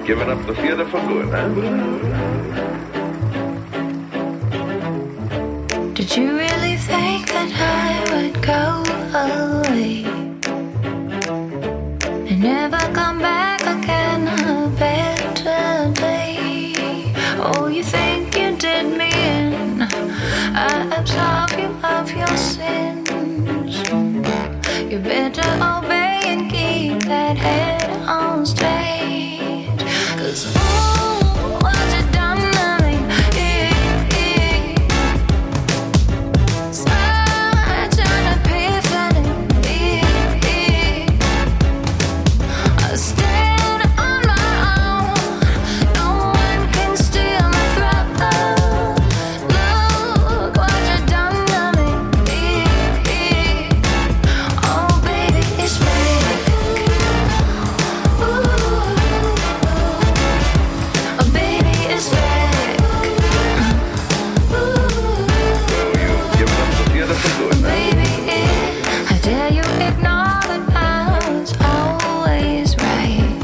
Giving up the theater for good, huh? Did you really think that I would go away and never come back again a better day? Oh, you think you did me in? I absolve you of your sins. You better obey and keep that head on straight. 'Cause ooh, what you done to me? Such an epiphany. I stand on my own. No one can steal my throne. Look what you done to me. Oh baby, it's fake. Ooh. Oh baby, it's fake. Ooh. You've given up the theater for good, huh? Baby, how dare you ignore that I was always right?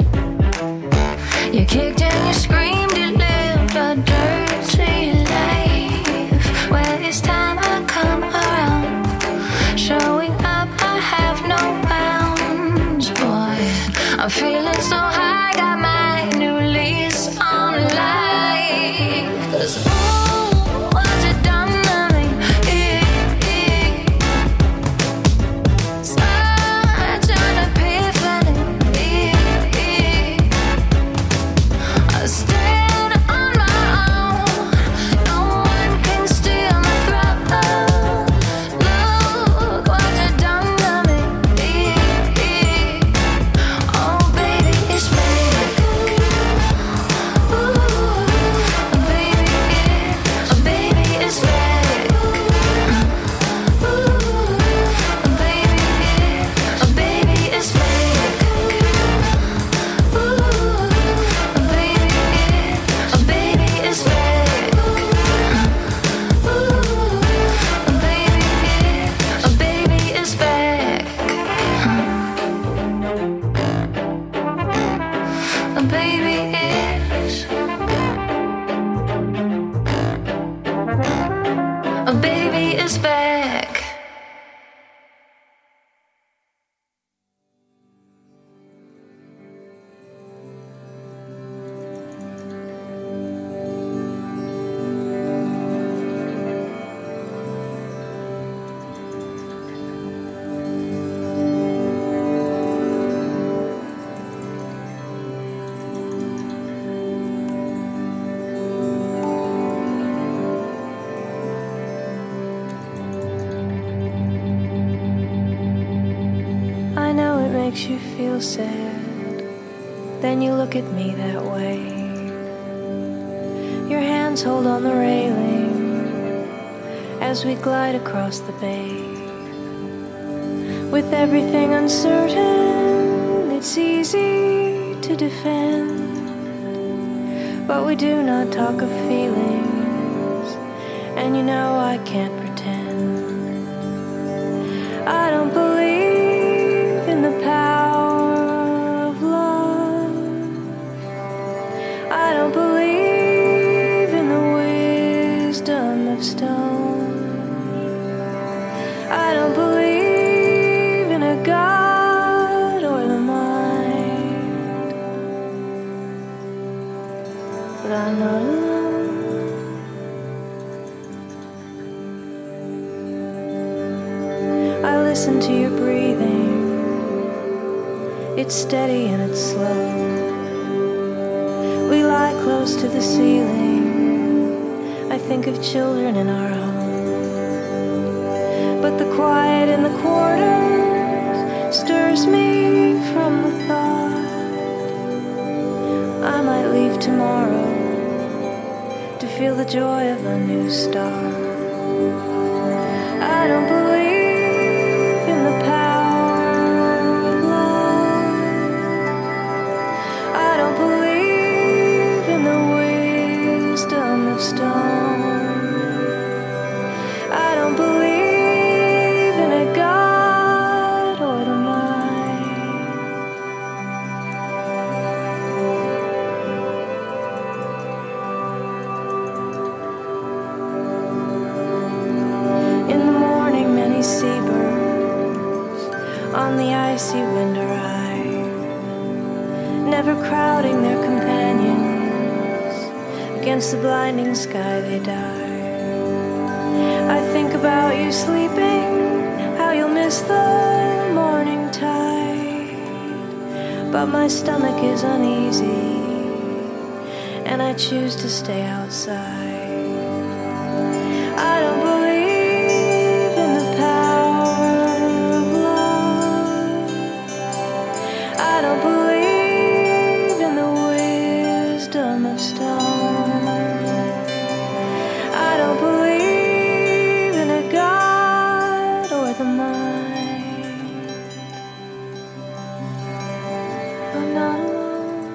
You kicked and you screamed, you lived a dirty life. Well, it's time I come around. Showing up, I have no bounds, boy. I'm feeling so high, got my new lease on life. 'Cause ooh, what you done to me? Such an epiphany. I stand on my own. No one can steal my throne. Look what you done to me. Oh baby, it's fake. Ooh, baby, it's fake. Ooh, baby, it's fake. Ooh, baby, it's fake. Ooh, baby, it's back. Baby, it's baby, it's back. I know it makes you feel sad. Then you look at me that way. Your hands hold on the railing as we glide across the bay. With everything uncertain, it's easy to defend. But we do not talk of feelings, and you know I can't pretend. I don't believe in the power of love. I don't believe in the wisdom of stone. I don't believe in a God or the mind. But I'm not alone. I listen to your breathing. It's steady and it's slow. We lie close to the ceiling. I think of children in our home. But the quiet in the quarters stirs me from the thought I might leave tomorrow to feel the joy of a new start. I don't believe in the power of love. I don't believe in the wisdom of stone. I don't believe in a God or the mind. never crowding their companions. Against the blinding sky they die. I think about you sleeping, how you'll miss the morning tide. But my stomach is uneasy, and I choose to stay outside. I don't believe in the power of love. I don't believe in the wisdom of stone. I don't believe in a God or the mind. I'm not alone.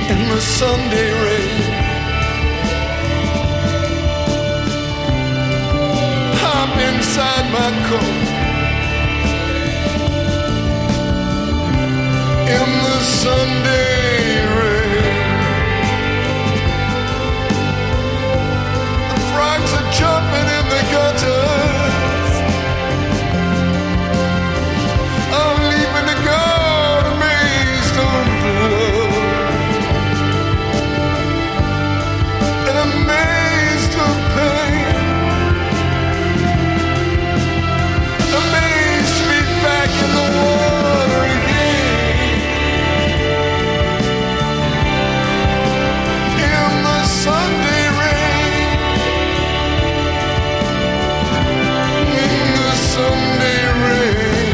in the Sunday rain. Hop inside my coat in the Sunday rain. The frogs are jumping in the gutters. I'm leaving to go to Maidstone and amazed of pain, amazed to be back in the water again, in the Sunday rain, in the Sunday rain.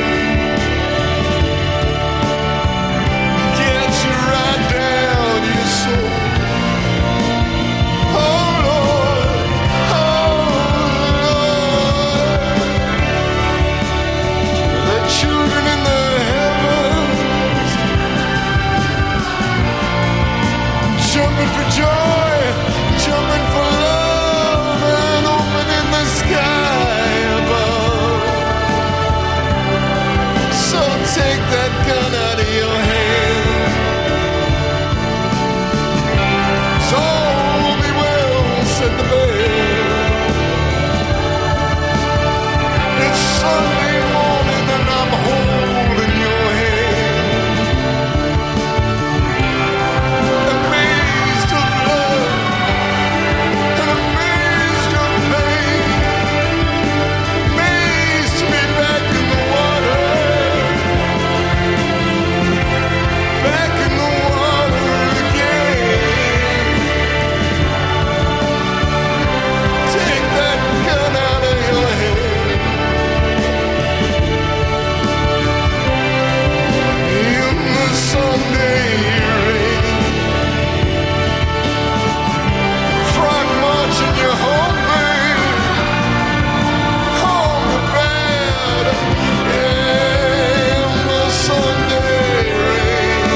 Gets you right down your soul. Children in the heavens, jumping for joy, jumping for love, and opening the sky above. So take that gun out of your hand. It's all be well, said the bell. It's Sunday morning and I'm holding your hand, amazed of love and amazed of pain, amazed to be back in the water, back in the water again. Take that gun out of your head. In the Sunday rain, frog marching you home, babe, home to bed. In the Sunday rain,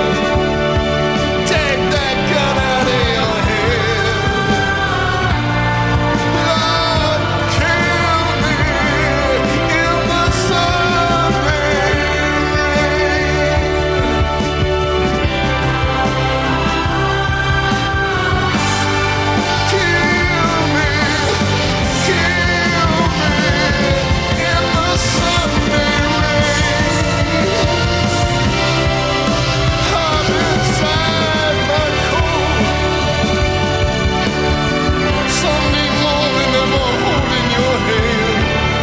take that gun out of your head. Lord, kill me in the Sunday rain. Kill me in the Sunday rain. Hop inside my coat. Sunday morning, I'm holding your hand.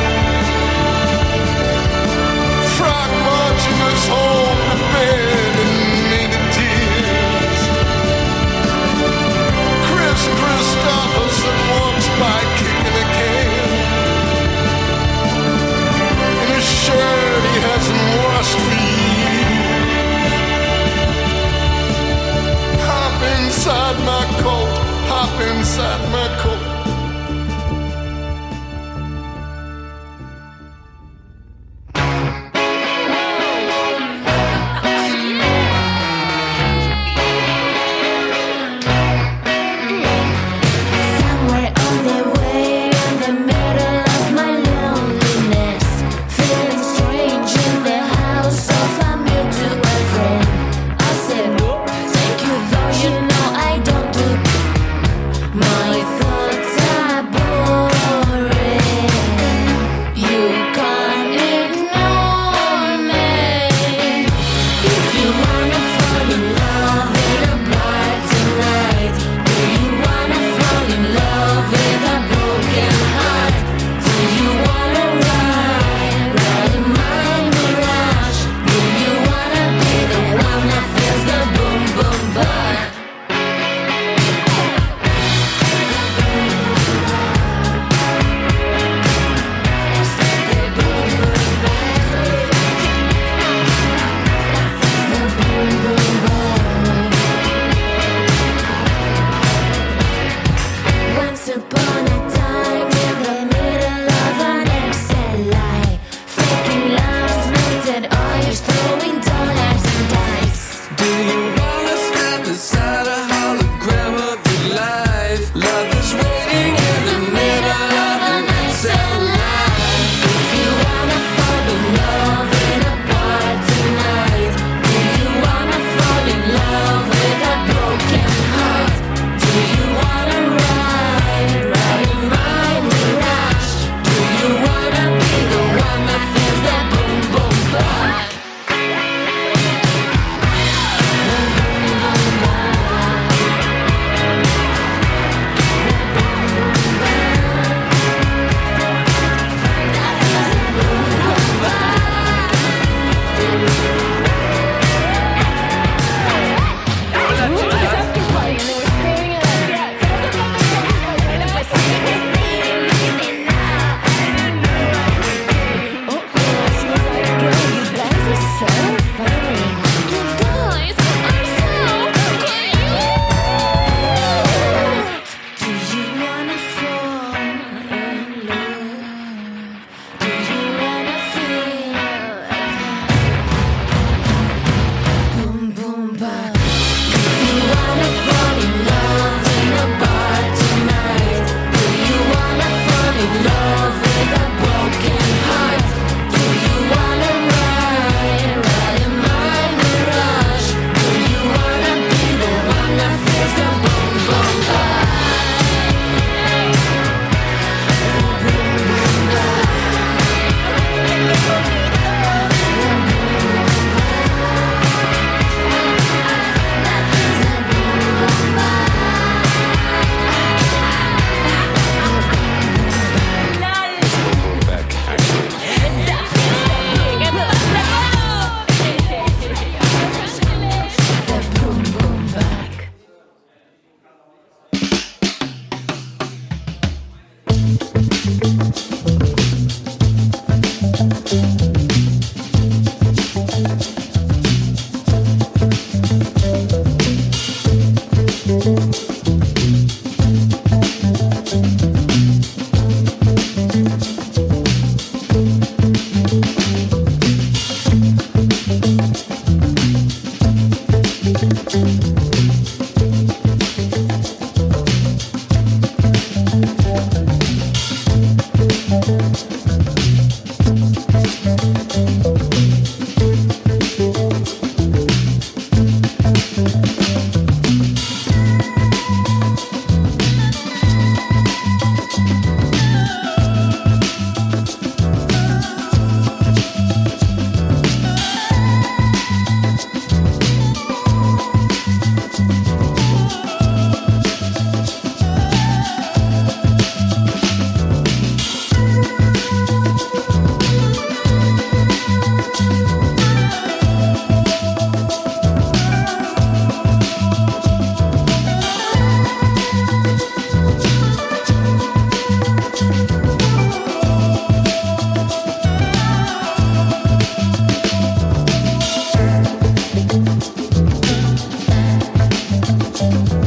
Frog marching us home to bed and needed tears. Chris Christopherson walks by kicking a can in a shirt he hasn't washed for years. Hop inside my coat, hop inside my coat. Somewhere on the way, in the middle of my loneliness, feeling strange in the house of a mutual friend. I said, thank you, though you know I don't do. My thoughts Thank